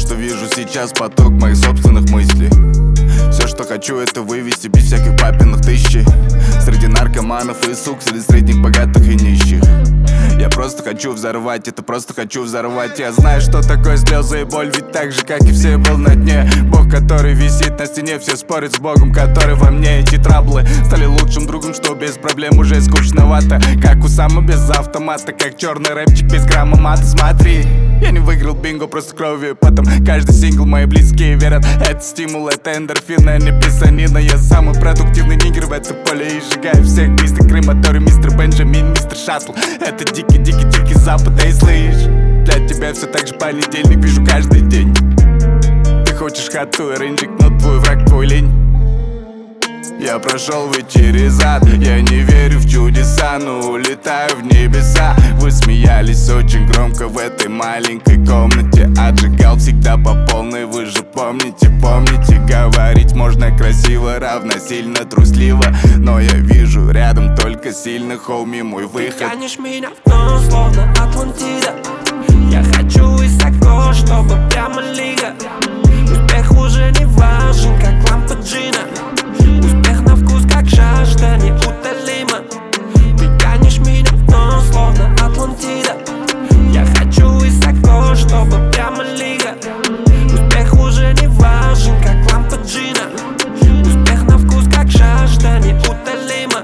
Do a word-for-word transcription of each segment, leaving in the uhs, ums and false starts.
что вижу сейчас, поток моих собственных мыслей. Все, что хочу, это вывести без всяких папиных тысячи. Среди наркоманов и сук, среди средних, богатых и нищих. Я просто хочу взорвать, это просто хочу взорвать. Я знаю, что такое слезы и боль, ведь так же, как и все, был на дне. Бог, который висит на стене, все спорят с Богом, который во мне. Эти траблы стали лучшим другом, что без проблем уже скучновато. Как у Сама без автомата, как черный рэпчик без грамма мата. Смотри, я не выиграл бинго, просто кровью. Потом каждый сингл мои близкие верят. Это стимул, это эндорфин, а не писанина. Я самый продуктивный нигер в этом поле и сжигаю всех. Мистер Крематорий, мистер Бенджамин, мистер Шаттл. Это дикий, дикий, дикий запад, эй, слышь. Для тебя все так же понедельник, вижу каждый день. Ты хочешь хату и рейнджик, но твой враг твой лень. Я прошел вы через ад, я не верю в чудеса, но улетаю в небеса. Вы смеялись очень громко в этой маленькой комнате. Отжигал всегда по полной, вы же помните, помните. Говорить можно красиво, равносильно трусливо, но я вижу рядом только сильных, хоуми, мой выход. Ты тянешь меня в дно, словно Атлантида. Я хочу высоко, чтобы прямо лига. Успех уже не важен, как лампа джина. Успех на вкус, как жажда неутолима. Ты тянешь меня в дно, словно Атлантида. Я хочу высоко, чтобы прямо лига. Успех уже не важен, как лампа джина. Успех на вкус, как жажда неутолима.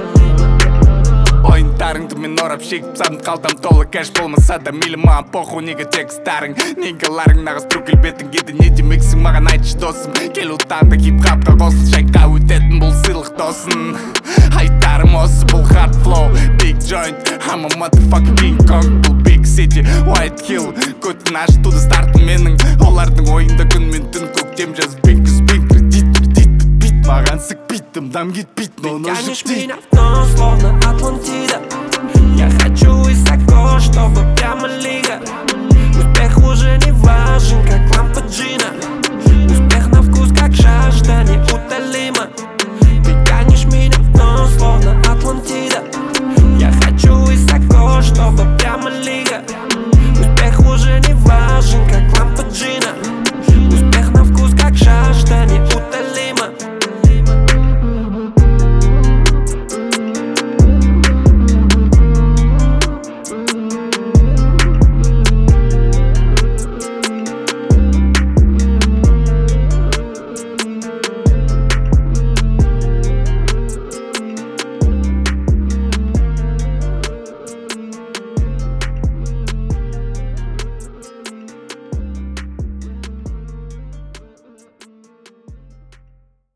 Ойындарыңды мен орап шегіп садым, қалтам толы кэш болмаса да мейлі маған похуй, неге тек старың, негаларың нағыз тру келбетің еді, не демексің маған айтшы досым. Келу таңда хип-хапқа қосыл, шайқа өтетін бұл сыйлық досын. Айтарым осы бұл hard flow, big joint, I'm a motherfucking King Kong. Бұл big city, White Hill, көтін аш туды стартын менің. Олардың ойында күн мен түн, көктем жаз бинг бинг, кредит кредит бит, маған сықпит, дым кетпейт, но Ты тянешь меня в дно, словно Атлантида. Я хочу высоко, чтобы прямо лига. Успех уже не